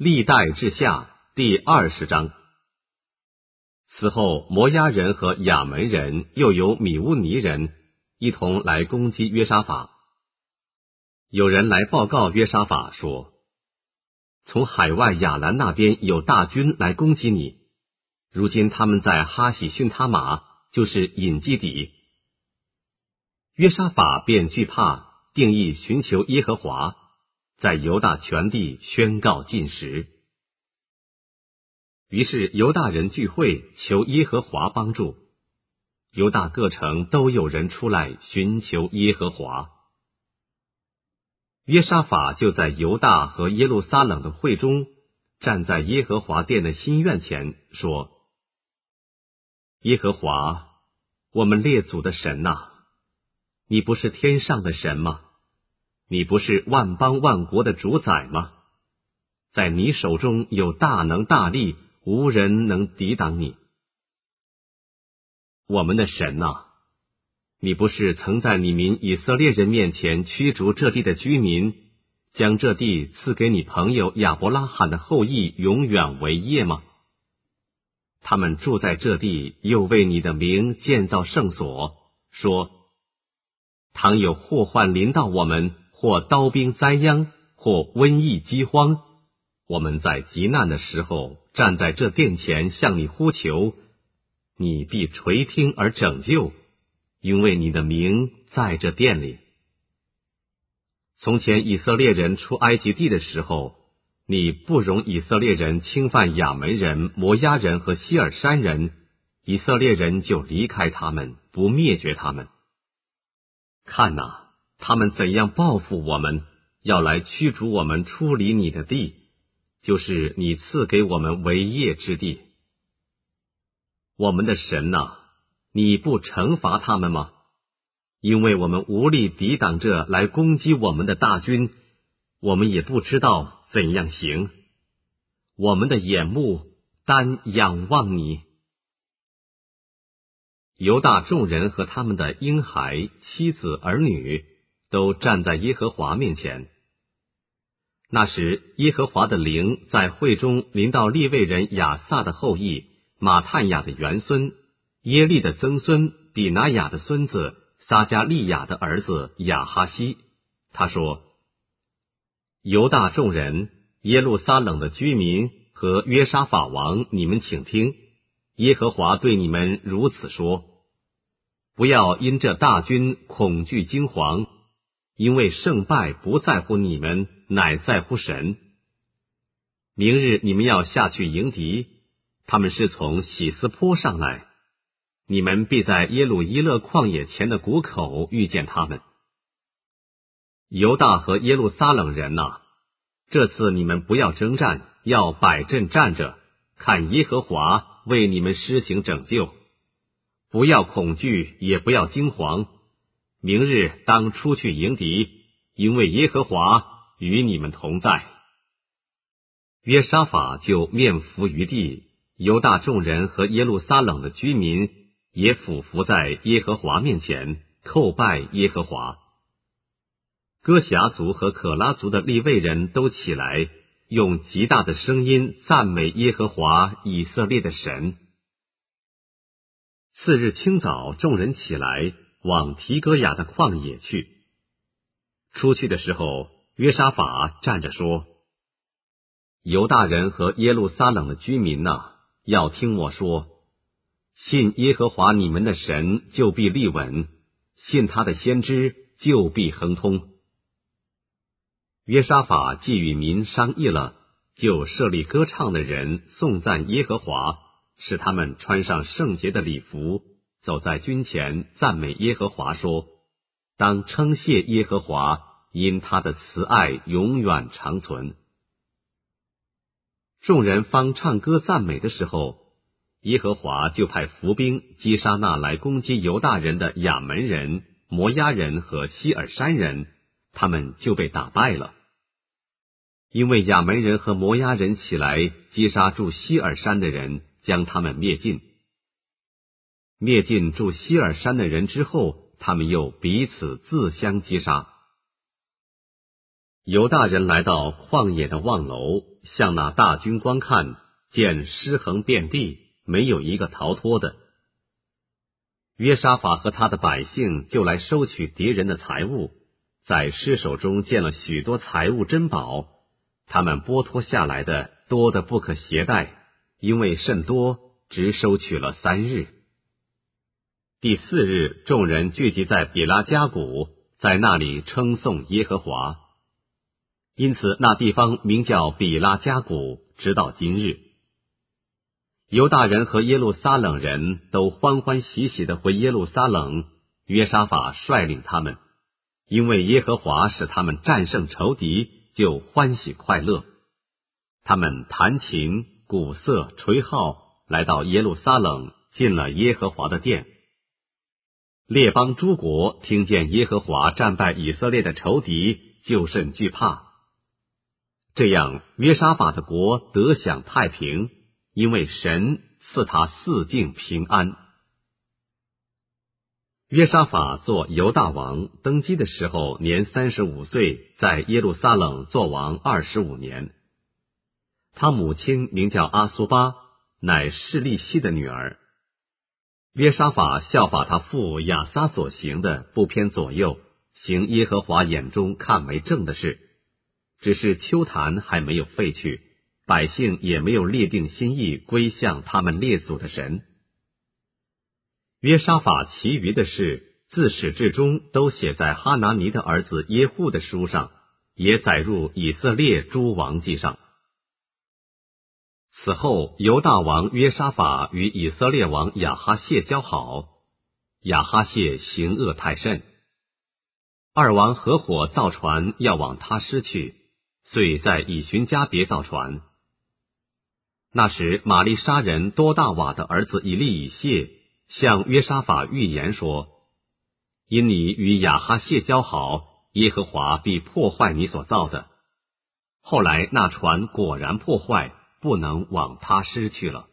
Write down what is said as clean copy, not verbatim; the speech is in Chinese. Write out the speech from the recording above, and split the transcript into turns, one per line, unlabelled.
历代志下第20章。此后，摩押人和亚门人又有米乌尼人一同来攻击约沙法。有人来报告约沙法说，从海外亚兰那边有大军来攻击你，如今他们在哈喜逊他玛，就是隐基底。约沙法便惧怕，定义寻求耶和华，在犹大全地宣告禁食。于是犹大人聚会，求耶和华帮助。犹大各城都有人出来寻求耶和华。约沙法就在犹大和耶路撒冷的会中，站在耶和华殿的新院前，说：耶和华，我们列祖的神哪，你不是天上的神吗？你不是万邦万国的主宰吗？在你手中有大能大力，无人能抵挡你。我们的神哪，你不是曾在你民以色列人面前驱逐这地的居民，将这地赐给你朋友亚伯拉罕的后裔永远为业吗？他们住在这地，又为你的名建造圣所，说：倘有祸患临到我们，或刀兵灾殃，或瘟疫饥荒，我们在极难的时候站在这殿前向你呼求，你必垂听而拯救，因为你的名在这殿里。从前以色列人出埃及地的时候，你不容以色列人侵犯亚门人、摩押人和希尔山人，以色列人就离开他们，不灭绝他们。看哪，他们怎样报复我们，要来驱逐我们出离你的地，就是你赐给我们为业之地。我们的神哪，你不惩罚他们吗？因为我们无力抵挡这来攻击我们的大军，我们也不知道怎样行。我们的眼目单仰望你。犹大众人和他们的婴孩、妻子、儿女都站在耶和华面前。那时耶和华的灵在会中临到利未人亚萨的后裔马探雅的元孙、耶利的曾孙、比拿雅的孙子、撒加利亚的儿子亚哈西。他说：犹大众人、耶路撒冷的居民和约沙法王，你们请听，耶和华对你们如此说：不要因这大军恐惧惊惶，因为胜败不在乎你们，乃在乎神。明日你们要下去迎敌，他们是从喜斯坡上来，你们必在耶鲁伊勒旷野前的谷口遇见他们。犹大和耶路撒冷人哪，这次你们不要征战，要摆阵站着，看耶和华为你们施行拯救。不要恐惧，也不要惊惶，明日当出去迎敌，因为耶和华与你们同在。约沙法就面伏于地，犹大众人和耶路撒冷的居民也俯伏在耶和华面前，叩拜耶和华。哥辖族和可拉族的利未人都起来，用极大的声音赞美耶和华以色列的神。次日清早，众人起来，往提哥雅的旷野去。出去的时候，约沙法站着说：犹大人和耶路撒冷的居民哪，要听我说，信耶和华你们的神，就必立稳；信他的先知，就必亨通。约沙法既与民商议了，就设立歌唱的人颂赞耶和华，使他们穿上圣洁的礼服，走在军前赞美耶和华，说：当称谢耶和华，因他的慈爱永远长存。众人方唱歌赞美的时候，耶和华就派伏兵击杀那来攻击犹大人的亚门人、摩押人和希尔山人，他们就被打败了。因为亚门人和摩押人起来击杀住希尔山的人，将他们灭尽。灭尽住希尔山的人之后，他们又彼此自相击杀。 犹大人来到旷野的望楼，向那大军观看，见尸横遍地，没有一个逃脱的。约沙法和他的百姓就来收取敌人的财物，在尸首中见了许多财物珍宝，他们剥脱下来的多得不可携带，因为甚多，只收取了3日。第4日，众人聚集在比拉加谷，在那里称颂耶和华，因此那地方名叫比拉加谷，直到今日。犹大人和耶路撒冷人都欢欢喜喜地回耶路撒冷，约沙法率领他们，因为耶和华使他们战胜仇敌，就欢喜快乐。他们弹琴、鼓瑟、吹号，来到耶路撒冷，进了耶和华的殿。列邦诸国听见耶和华战败以色列的仇敌，就甚惧怕。这样，约沙法的国得享太平，因为神赐他四境平安。约沙法做犹大王，登基的时候年35岁，在耶路撒冷作王25年。他母亲名叫阿苏巴，乃示利希的女儿。约沙法效法他父亚撒所行的，不偏左右，行耶和华眼中看为正的事，只是丘坛还没有废去，百姓也没有立定心意归向他们列祖的神。约沙法其余的事，自始至终都写在哈拿尼的儿子耶户的书上，也载入以色列诸王记上。此后，犹大王约沙法与以色列王亚哈谢交好，亚哈谢行恶太甚，二王合伙造船要往他施去，遂在以寻加别造船。那时玛利沙人多大瓦的儿子以利以谢向约沙法预言说，因你与亚哈谢交好，耶和华必破坏你所造的。后来那船果然破坏，不能往他施去了。